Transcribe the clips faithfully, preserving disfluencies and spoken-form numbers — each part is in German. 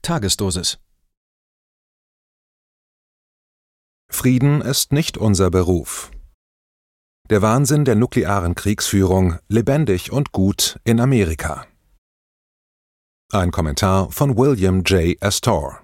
Tagesdosis. Frieden ist nicht unser Beruf. Der Wahnsinn der nuklearen Kriegsführung, lebendig und gut in Amerika. Ein Kommentar von William J. Astor.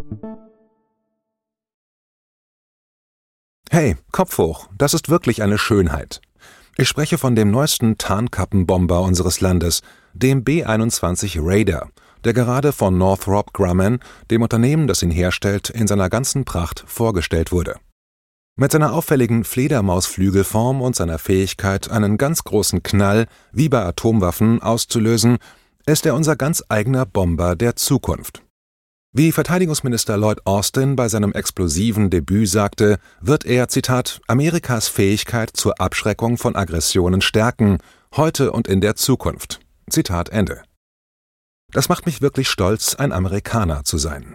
Hey, Kopf hoch, das ist wirklich eine Schönheit. Ich spreche von dem neuesten Tarnkappenbomber unseres Landes, dem B einundzwanzig Raider, der gerade von Northrop Grumman, dem Unternehmen, das ihn herstellt, in seiner ganzen Pracht vorgestellt wurde. Mit seiner auffälligen Fledermausflügelform und seiner Fähigkeit, einen ganz großen Knall, wie bei Atomwaffen, auszulösen, ist er unser ganz eigener Bomber der Zukunft. Wie Verteidigungsminister Lloyd Austin bei seinem explosiven Debüt sagte, wird er, Zitat, Amerikas Fähigkeit zur Abschreckung von Aggressionen stärken, heute und in der Zukunft. Zitat Ende. Das macht mich wirklich stolz, ein Amerikaner zu sein.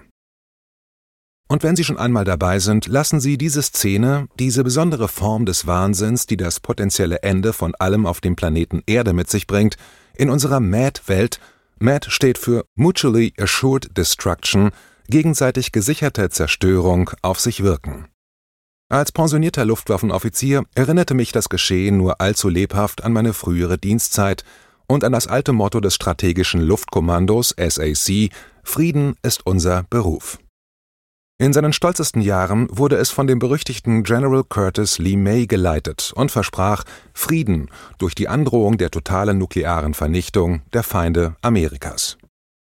Und wenn Sie schon einmal dabei sind, lassen Sie diese Szene, diese besondere Form des Wahnsinns, die das potenzielle Ende von allem auf dem Planeten Erde mit sich bringt, in unserer M A D-Welt, M A D steht für Mutually Assured Destruction, gegenseitig gesicherte Zerstörung, auf sich wirken. Als pensionierter Luftwaffenoffizier erinnerte mich das Geschehen nur allzu lebhaft an meine frühere Dienstzeit und an das alte Motto des strategischen Luftkommandos S A C, Frieden ist unser Beruf. In seinen stolzesten Jahren wurde es von dem berüchtigten General Curtis Lee May geleitet und versprach Frieden durch die Androhung der totalen nuklearen Vernichtung der Feinde Amerikas.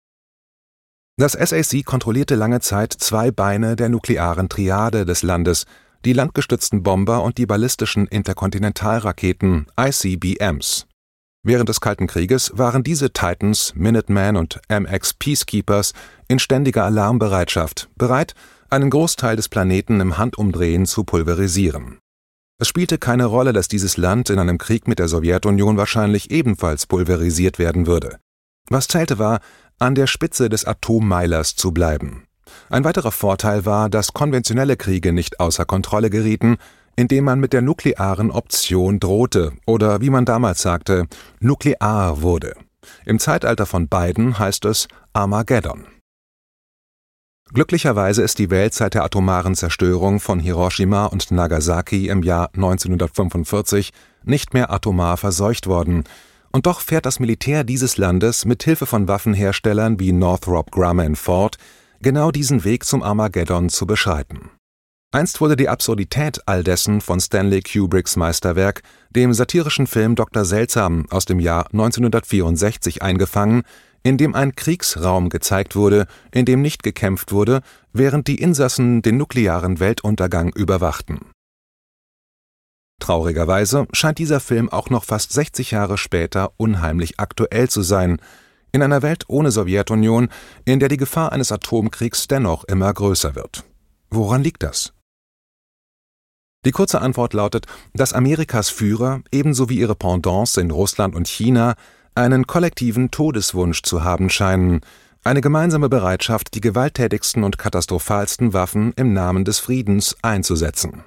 Das S A C kontrollierte lange Zeit zwei Beine der nuklearen Triade des Landes, die landgestützten Bomber und die ballistischen Interkontinentalraketen I C B Ms. Während des Kalten Krieges waren diese Titans, Minuteman und M X Peacekeepers in ständiger Alarmbereitschaft, bereit, einen Großteil des Planeten im Handumdrehen zu pulverisieren. Es spielte keine Rolle, dass dieses Land in einem Krieg mit der Sowjetunion wahrscheinlich ebenfalls pulverisiert werden würde. Was zählte war, an der Spitze des Atommeilers zu bleiben. Ein weiterer Vorteil war, dass konventionelle Kriege nicht außer Kontrolle gerieten, indem man mit der nuklearen Option drohte oder, wie man damals sagte, nuklear wurde. Im Zeitalter von Biden heißt es Armageddon. Glücklicherweise ist die Welt seit der atomaren Zerstörung von Hiroshima und Nagasaki im Jahr neunzehnhundertfünfundvierzig nicht mehr atomar verseucht worden, und doch fährt das Militär dieses Landes mit Hilfe von Waffenherstellern wie Northrop Grumman fort, genau diesen Weg zum Armageddon zu beschreiten. Einst wurde die Absurdität all dessen von Stanley Kubricks Meisterwerk, dem satirischen Film Doktor Seltsam aus dem Jahr neunzehnhundertvierundsechzig, eingefangen, in dem ein Kriegsraum gezeigt wurde, in dem nicht gekämpft wurde, während die Insassen den nuklearen Weltuntergang überwachten. Traurigerweise scheint dieser Film auch noch fast sechzig Jahre später unheimlich aktuell zu sein, in einer Welt ohne Sowjetunion, in der die Gefahr eines Atomkriegs dennoch immer größer wird. Woran liegt das? Die kurze Antwort lautet, dass Amerikas Führer, ebenso wie ihre Pendants in Russland und China, einen kollektiven Todeswunsch zu haben scheinen, eine gemeinsame Bereitschaft, die gewalttätigsten und katastrophalsten Waffen im Namen des Friedens einzusetzen.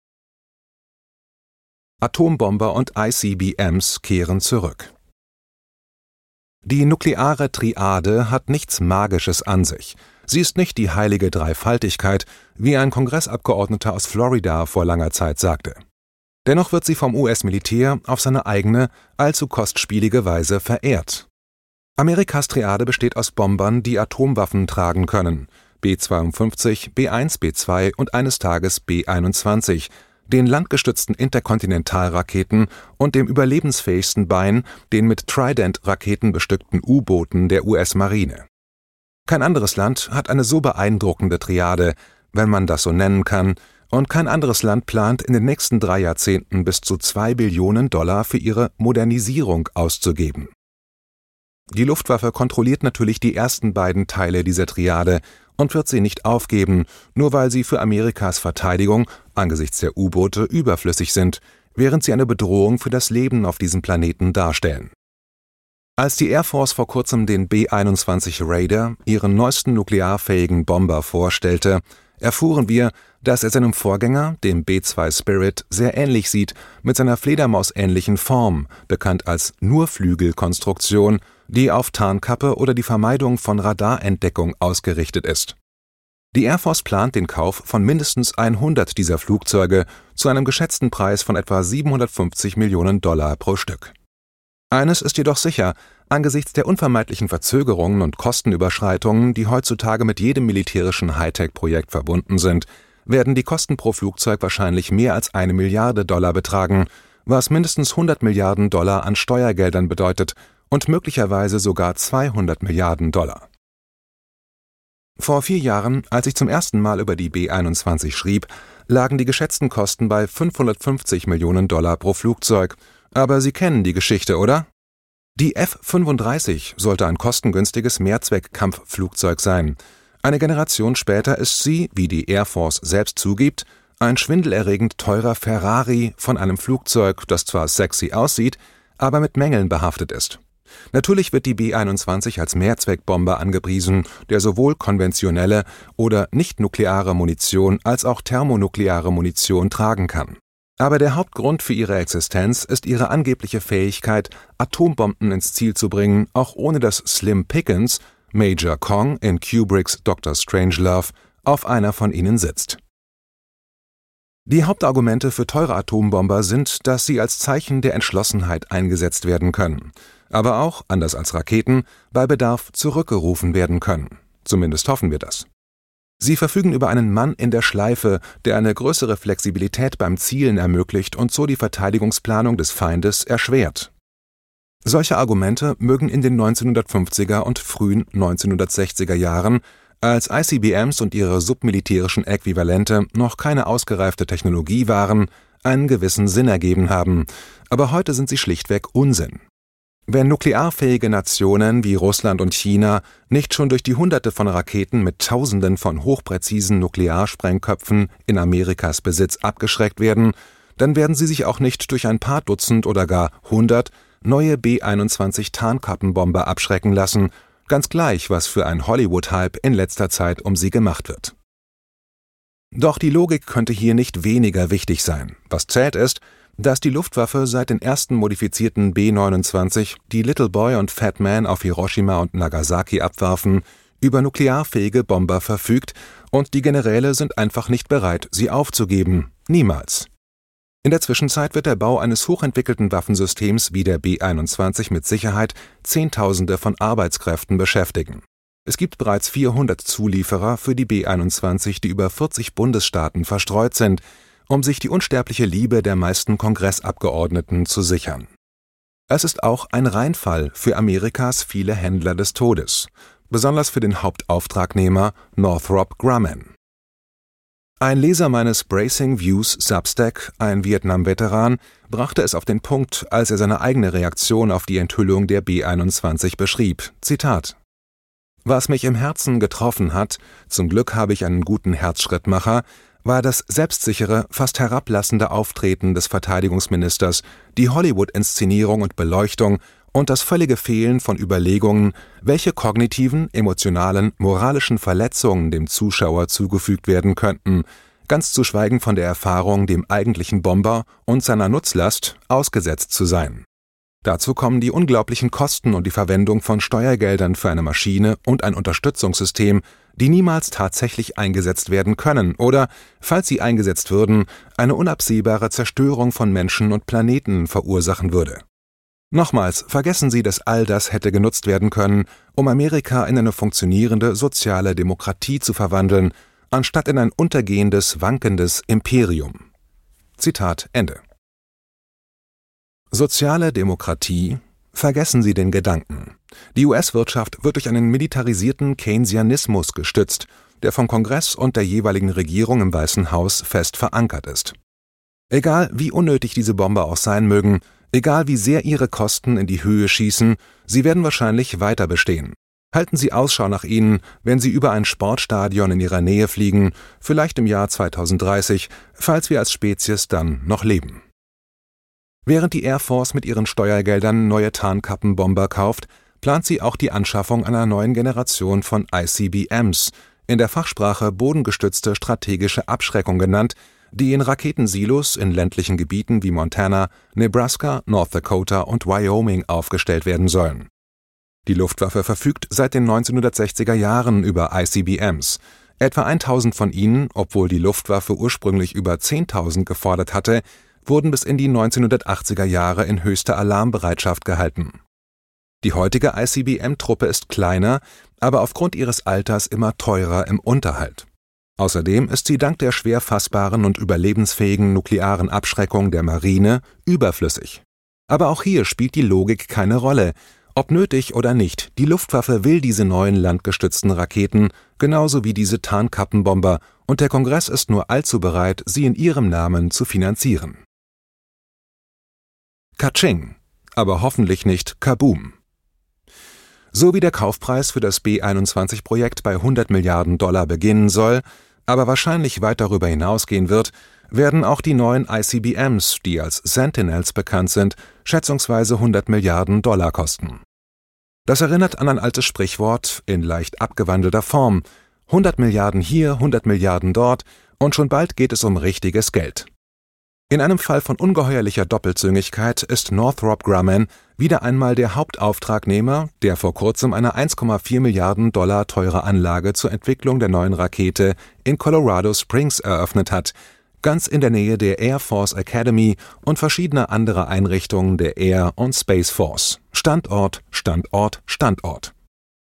Atombomber und I C B Ms kehren zurück. Die nukleare Triade hat nichts Magisches an sich. Sie ist nicht die heilige Dreifaltigkeit, wie ein Kongressabgeordneter aus Florida vor langer Zeit sagte. Dennoch wird sie vom U S-Militär auf seine eigene, allzu kostspielige Weise verehrt. Amerikas Triade besteht aus Bombern, die Atomwaffen tragen können, B zweiundfünfzig, B eins, B zwei und eines Tages B einundzwanzig, den landgestützten Interkontinentalraketen und dem überlebensfähigsten Bein, den mit Trident-Raketen bestückten U-Booten der U S-Marine. Kein anderes Land hat eine so beeindruckende Triade, wenn man das so nennen kann, und kein anderes Land plant in den nächsten drei Jahrzehnten bis zu zwei Billionen Dollar für ihre Modernisierung auszugeben. Die Luftwaffe kontrolliert natürlich die ersten beiden Teile dieser Triade und wird sie nicht aufgeben, nur weil sie für Amerikas Verteidigung angesichts der U-Boote überflüssig sind, während sie eine Bedrohung für das Leben auf diesem Planeten darstellen. Als die Air Force vor kurzem den B einundzwanzig Raider, ihren neuesten nuklearfähigen Bomber, vorstellte, erfuhren wir, dass er seinem Vorgänger, dem B zwei Spirit, sehr ähnlich sieht, mit seiner Fledermausähnlichen Form, bekannt als Nurflügelkonstruktion, die auf Tarnkappe oder die Vermeidung von Radarentdeckung ausgerichtet ist. Die Air Force plant den Kauf von mindestens hundert dieser Flugzeuge zu einem geschätzten Preis von etwa siebenhundertfünfzig Millionen Dollar pro Stück. Eines ist jedoch sicher: Angesichts der unvermeidlichen Verzögerungen und Kostenüberschreitungen, die heutzutage mit jedem militärischen Hightech-Projekt verbunden sind, werden die Kosten pro Flugzeug wahrscheinlich mehr als eine Milliarde Dollar betragen, was mindestens hundert Milliarden Dollar an Steuergeldern bedeutet und möglicherweise sogar zweihundert Milliarden Dollar. Vor vier Jahren, als ich zum ersten Mal über die B einundzwanzig schrieb, lagen die geschätzten Kosten bei fünfhundertfünfzig Millionen Dollar pro Flugzeug. Aber Sie kennen die Geschichte, oder? Die F fünfunddreißig sollte ein kostengünstiges Mehrzweck-Kampfflugzeug sein. Eine Generation später ist sie, wie die Air Force selbst zugibt, ein schwindelerregend teurer Ferrari von einem Flugzeug, das zwar sexy aussieht, aber mit Mängeln behaftet ist. Natürlich wird die B einundzwanzig als Mehrzweckbomber angepriesen, der sowohl konventionelle oder nicht-nukleare Munition als auch thermonukleare Munition tragen kann. Aber der Hauptgrund für ihre Existenz ist ihre angebliche Fähigkeit, Atombomben ins Ziel zu bringen, auch ohne dass Slim Pickens, Major Kong in Kubricks Doktor Strangelove, auf einer von ihnen sitzt. Die Hauptargumente für teure Atombomber sind, dass sie als Zeichen der Entschlossenheit eingesetzt werden können, aber auch, anders als Raketen, bei Bedarf zurückgerufen werden können. Zumindest hoffen wir das. Sie verfügen über einen Mann in der Schleife, der eine größere Flexibilität beim Zielen ermöglicht und so die Verteidigungsplanung des Feindes erschwert. Solche Argumente mögen in den neunzehnhundertfünfziger und frühen neunzehnhundertsechziger Jahren, als I C B Ms und ihre submilitärischen Äquivalente noch keine ausgereifte Technologie waren, einen gewissen Sinn ergeben haben, aber heute sind sie schlichtweg Unsinn. Wenn nuklearfähige Nationen wie Russland und China nicht schon durch die Hunderte von Raketen mit Tausenden von hochpräzisen Nuklearsprengköpfen in Amerikas Besitz abgeschreckt werden, dann werden sie sich auch nicht durch ein paar Dutzend oder gar hundert neue B einundzwanzig Tarnkappenbomber abschrecken lassen, ganz gleich, was für ein Hollywood-Hype in letzter Zeit um sie gemacht wird. Doch die Logik könnte hier nicht weniger wichtig sein. Was zählt ist, dass die Luftwaffe seit den ersten modifizierten B neunundzwanzig, die Little Boy und Fat Man auf Hiroshima und Nagasaki abwarfen, über nuklearfähige Bomber verfügt, und die Generäle sind einfach nicht bereit, sie aufzugeben. Niemals. In der Zwischenzeit wird der Bau eines hochentwickelten Waffensystems wie der B einundzwanzig mit Sicherheit Zehntausende von Arbeitskräften beschäftigen. Es gibt bereits vierhundert Zulieferer für die B einundzwanzig, die über vierzig Bundesstaaten verstreut sind, um sich die unsterbliche Liebe der meisten Kongressabgeordneten zu sichern. Es ist auch ein Reinfall für Amerikas viele Händler des Todes, besonders für den Hauptauftragnehmer Northrop Grumman. Ein Leser meines Bracing Views Substack, ein Vietnam-Veteran, brachte es auf den Punkt, als er seine eigene Reaktion auf die Enthüllung der B einundzwanzig beschrieb. Zitat: »Was mich im Herzen getroffen hat, zum Glück habe ich einen guten Herzschrittmacher, war das selbstsichere, fast herablassende Auftreten des Verteidigungsministers, die Hollywood-Inszenierung und Beleuchtung und das völlige Fehlen von Überlegungen, welche kognitiven, emotionalen, moralischen Verletzungen dem Zuschauer zugefügt werden könnten, ganz zu schweigen von der Erfahrung, dem eigentlichen Bomber und seiner Nutzlast ausgesetzt zu sein. Dazu kommen die unglaublichen Kosten und die Verwendung von Steuergeldern für eine Maschine und ein Unterstützungssystem, die niemals tatsächlich eingesetzt werden können oder, falls sie eingesetzt würden, eine unabsehbare Zerstörung von Menschen und Planeten verursachen würde. Nochmals, vergessen Sie, dass all das hätte genutzt werden können, um Amerika in eine funktionierende soziale Demokratie zu verwandeln, anstatt in ein untergehendes, wankendes Imperium.« Zitat Ende. Soziale Demokratie? Vergessen Sie den Gedanken. Die U S-Wirtschaft wird durch einen militarisierten Keynesianismus gestützt, der vom Kongress und der jeweiligen Regierung im Weißen Haus fest verankert ist. Egal wie unnötig diese Bomber auch sein mögen, egal wie sehr ihre Kosten in die Höhe schießen, sie werden wahrscheinlich weiter bestehen. Halten Sie Ausschau nach ihnen, wenn Sie über ein Sportstadion in Ihrer Nähe fliegen, vielleicht im Jahr zweitausenddreißig, falls wir als Spezies dann noch leben. Während die Air Force mit ihren Steuergeldern neue Tarnkappenbomber kauft, plant sie auch die Anschaffung einer neuen Generation von I C B Ms, in der Fachsprache bodengestützte strategische Abschreckung genannt, die in Raketensilos in ländlichen Gebieten wie Montana, Nebraska, North Dakota und Wyoming aufgestellt werden sollen. Die Luftwaffe verfügt seit den neunzehnhundertsechziger Jahren über I C B Ms. Etwa tausend von ihnen, obwohl die Luftwaffe ursprünglich über zehntausend gefordert hatte, wurden bis in die neunzehnhundertachtziger Jahre in höchster Alarmbereitschaft gehalten. Die heutige I C B M-Truppe ist kleiner, aber aufgrund ihres Alters immer teurer im Unterhalt. Außerdem ist sie dank der schwer fassbaren und überlebensfähigen nuklearen Abschreckung der Marine überflüssig. Aber auch hier spielt die Logik keine Rolle. Ob nötig oder nicht, die Luftwaffe will diese neuen landgestützten Raketen, genauso wie diese Tarnkappenbomber, und der Kongress ist nur allzu bereit, sie in ihrem Namen zu finanzieren. Katsching, aber hoffentlich nicht Kaboom. So wie der Kaufpreis für das B einundzwanzig-Projekt bei hundert Milliarden Dollar beginnen soll, aber wahrscheinlich weit darüber hinausgehen wird, werden auch die neuen I C B Ms, die als Sentinels bekannt sind, schätzungsweise hundert Milliarden Dollar kosten. Das erinnert an ein altes Sprichwort in leicht abgewandelter Form: hundert Milliarden hier, hundert Milliarden dort, und schon bald geht es um richtiges Geld. In einem Fall von ungeheuerlicher Doppelzüngigkeit ist Northrop Grumman wieder einmal der Hauptauftragnehmer, der vor kurzem eine eins Komma vier Milliarden Dollar teure Anlage zur Entwicklung der neuen Rakete in Colorado Springs eröffnet hat, ganz in der Nähe der Air Force Academy und verschiedener anderer Einrichtungen der Air und Space Force. Standort, Standort, Standort.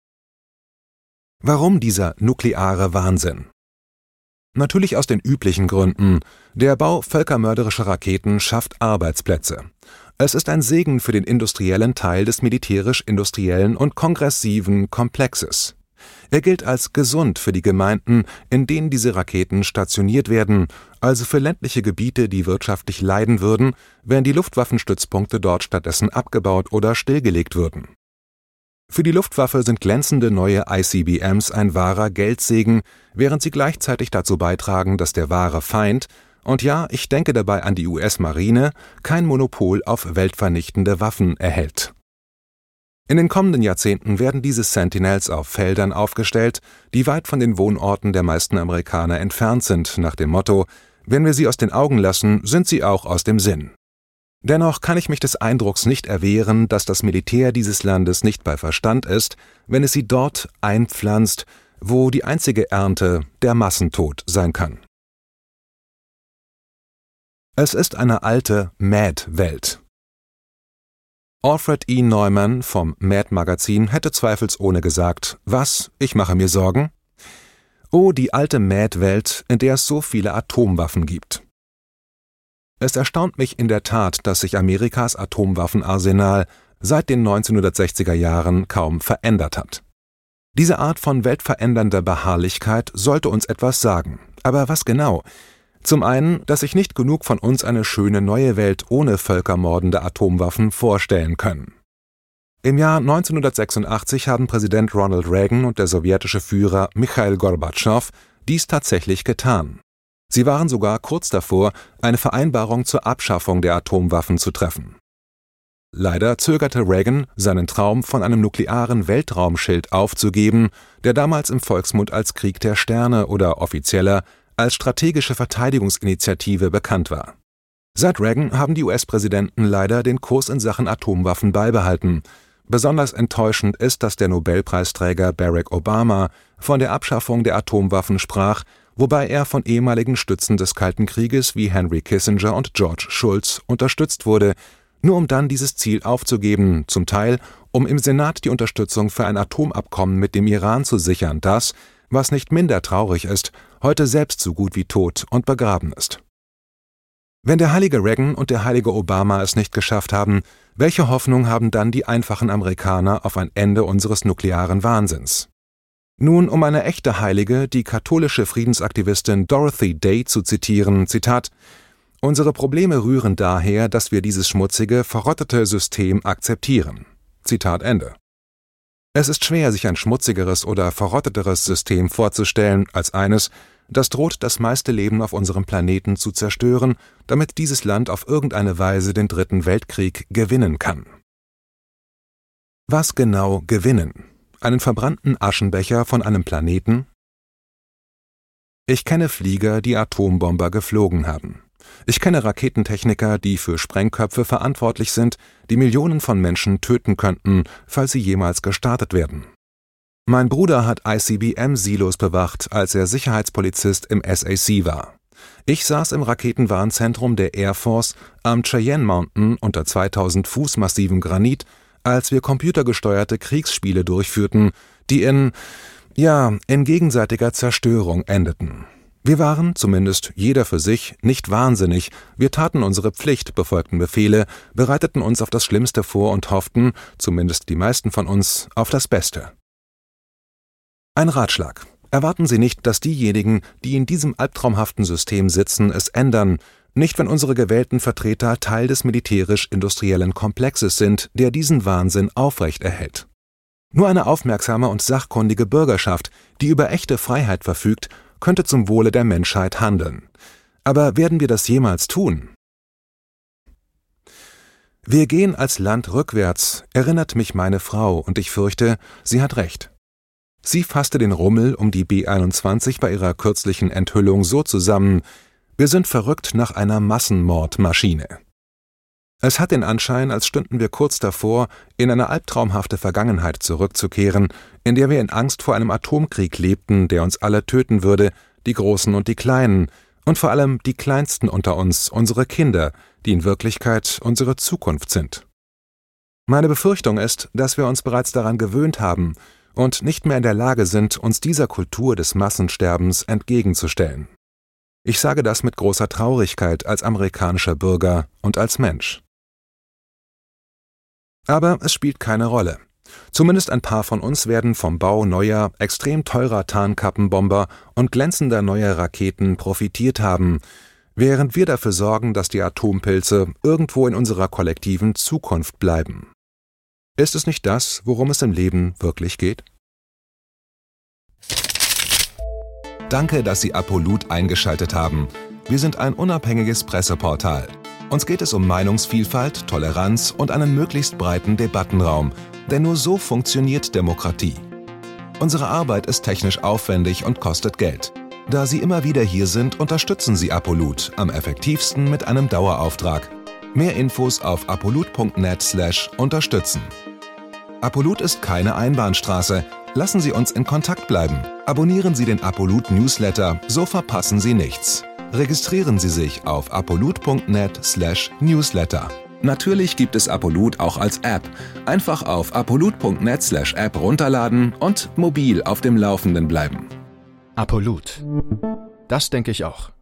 Warum dieser nukleare Wahnsinn? Natürlich aus den üblichen Gründen. Der Bau völkermörderischer Raketen schafft Arbeitsplätze. Es ist ein Segen für den industriellen Teil des militärisch-industriellen und kongressiven Komplexes. Er gilt als gesund für die Gemeinden, in denen diese Raketen stationiert werden, also für ländliche Gebiete, die wirtschaftlich leiden würden, wenn die Luftwaffenstützpunkte dort stattdessen abgebaut oder stillgelegt würden. Für die Luftwaffe sind glänzende neue I C B Ms ein wahrer Geldsegen, während sie gleichzeitig dazu beitragen, dass der wahre Feind, und ja, ich denke dabei an die U S-Marine, kein Monopol auf weltvernichtende Waffen erhält. In den kommenden Jahrzehnten werden diese Sentinels auf Feldern aufgestellt, die weit von den Wohnorten der meisten Amerikaner entfernt sind, nach dem Motto: Wenn wir sie aus den Augen lassen, sind sie auch aus dem Sinn. Dennoch kann ich mich des Eindrucks nicht erwehren, dass das Militär dieses Landes nicht bei Verstand ist, wenn es sie dort einpflanzt, wo die einzige Ernte der Massentod sein kann. Es ist eine alte Mad-Welt. Alfred E. Neumann vom Mad-Magazin hätte zweifelsohne gesagt: Was, ich mache mir Sorgen? Oh, die alte Mad-Welt, in der es so viele Atomwaffen gibt. Es erstaunt mich in der Tat, dass sich Amerikas Atomwaffenarsenal seit den neunzehnhundertsechziger Jahren kaum verändert hat. Diese Art von weltverändernder Beharrlichkeit sollte uns etwas sagen. Aber was genau? Zum einen, dass sich nicht genug von uns eine schöne neue Welt ohne völkermordende Atomwaffen vorstellen können. Im Jahr neunzehnhundertsechsundachtzig haben Präsident Ronald Reagan und der sowjetische Führer Michail Gorbatschow dies tatsächlich getan. Sie waren sogar kurz davor, eine Vereinbarung zur Abschaffung der Atomwaffen zu treffen. Leider zögerte Reagan, seinen Traum von einem nuklearen Weltraumschild aufzugeben, der damals im Volksmund als Krieg der Sterne oder offizieller als strategische Verteidigungsinitiative bekannt war. Seit Reagan haben die U S-Präsidenten leider den Kurs in Sachen Atomwaffen beibehalten. Besonders enttäuschend ist, dass der Nobelpreisträger Barack Obama von der Abschaffung der Atomwaffen sprach, wobei er von ehemaligen Stützen des Kalten Krieges wie Henry Kissinger und George Shultz unterstützt wurde, nur um dann dieses Ziel aufzugeben, zum Teil um im Senat die Unterstützung für ein Atomabkommen mit dem Iran zu sichern, das, was nicht minder traurig ist, heute selbst so gut wie tot und begraben ist. Wenn der heilige Reagan und der heilige Obama es nicht geschafft haben, welche Hoffnung haben dann die einfachen Amerikaner auf ein Ende unseres nuklearen Wahnsinns? Nun, um eine echte Heilige, die katholische Friedensaktivistin Dorothy Day zu zitieren, Zitat: Unsere Probleme rühren daher, dass wir dieses schmutzige, verrottete System akzeptieren. Zitat Ende. Es ist schwer, sich ein schmutzigeres oder verrotteteres System vorzustellen als eines, das droht, das meiste Leben auf unserem Planeten zu zerstören, damit dieses Land auf irgendeine Weise den Dritten Weltkrieg gewinnen kann. Was genau gewinnen? Einen verbrannten Aschenbecher von einem Planeten? Ich kenne Flieger, die Atombomber geflogen haben. Ich kenne Raketentechniker, die für Sprengköpfe verantwortlich sind, die Millionen von Menschen töten könnten, falls sie jemals gestartet werden. Mein Bruder hat I C B M-Silos bewacht, als er Sicherheitspolizist im S A C war. Ich saß im Raketenwarnzentrum der Air Force am Cheyenne Mountain unter zweitausend Fuß massivem Granit, als wir computergesteuerte Kriegsspiele durchführten, die in, ja, in gegenseitiger Zerstörung endeten. Wir waren, zumindest jeder für sich, nicht wahnsinnig, wir taten unsere Pflicht, befolgten Befehle, bereiteten uns auf das Schlimmste vor und hofften, zumindest die meisten von uns, auf das Beste. Ein Ratschlag: Erwarten Sie nicht, dass diejenigen, die in diesem albtraumhaften System sitzen, es ändern, nicht wenn unsere gewählten Vertreter Teil des militärisch-industriellen Komplexes sind, der diesen Wahnsinn aufrechterhält. Nur eine aufmerksame und sachkundige Bürgerschaft, die über echte Freiheit verfügt, könnte zum Wohle der Menschheit handeln. Aber werden wir das jemals tun? Wir gehen als Land rückwärts, erinnert mich meine Frau, und ich fürchte, sie hat recht. Sie fasste den Rummel um die B einundzwanzig bei ihrer kürzlichen Enthüllung so zusammen: Wir sind verrückt nach einer Massenmordmaschine. Es hat den Anschein, als stünden wir kurz davor, in eine albtraumhafte Vergangenheit zurückzukehren, in der wir in Angst vor einem Atomkrieg lebten, der uns alle töten würde, die Großen und die Kleinen, und vor allem die Kleinsten unter uns, unsere Kinder, die in Wirklichkeit unsere Zukunft sind. Meine Befürchtung ist, dass wir uns bereits daran gewöhnt haben und nicht mehr in der Lage sind, uns dieser Kultur des Massensterbens entgegenzustellen. Ich sage das mit großer Traurigkeit als amerikanischer Bürger und als Mensch. Aber es spielt keine Rolle. Zumindest ein paar von uns werden vom Bau neuer, extrem teurer Tarnkappenbomber und glänzender neuer Raketen profitiert haben, während wir dafür sorgen, dass die Atompilze irgendwo in unserer kollektiven Zukunft bleiben. Ist es nicht das, worum es im Leben wirklich geht? Danke, dass Sie Apolut eingeschaltet haben. Wir sind ein unabhängiges Presseportal. Uns geht es um Meinungsvielfalt, Toleranz und einen möglichst breiten Debattenraum, denn nur so funktioniert Demokratie. Unsere Arbeit ist technisch aufwendig und kostet Geld. Da Sie immer wieder hier sind, unterstützen Sie Apolut am effektivsten mit einem Dauerauftrag. Mehr Infos auf apolut punkt net slash unterstützen. Apolut ist keine Einbahnstraße. Lassen Sie uns in Kontakt bleiben. Abonnieren Sie den Apolut Newsletter, so verpassen Sie nichts. Registrieren Sie sich auf apolut punkt net slash newsletter. Natürlich gibt es Apolut auch als App. Einfach auf apolut punkt net slash app runterladen und mobil auf dem Laufenden bleiben. Apolut. Das denke ich auch.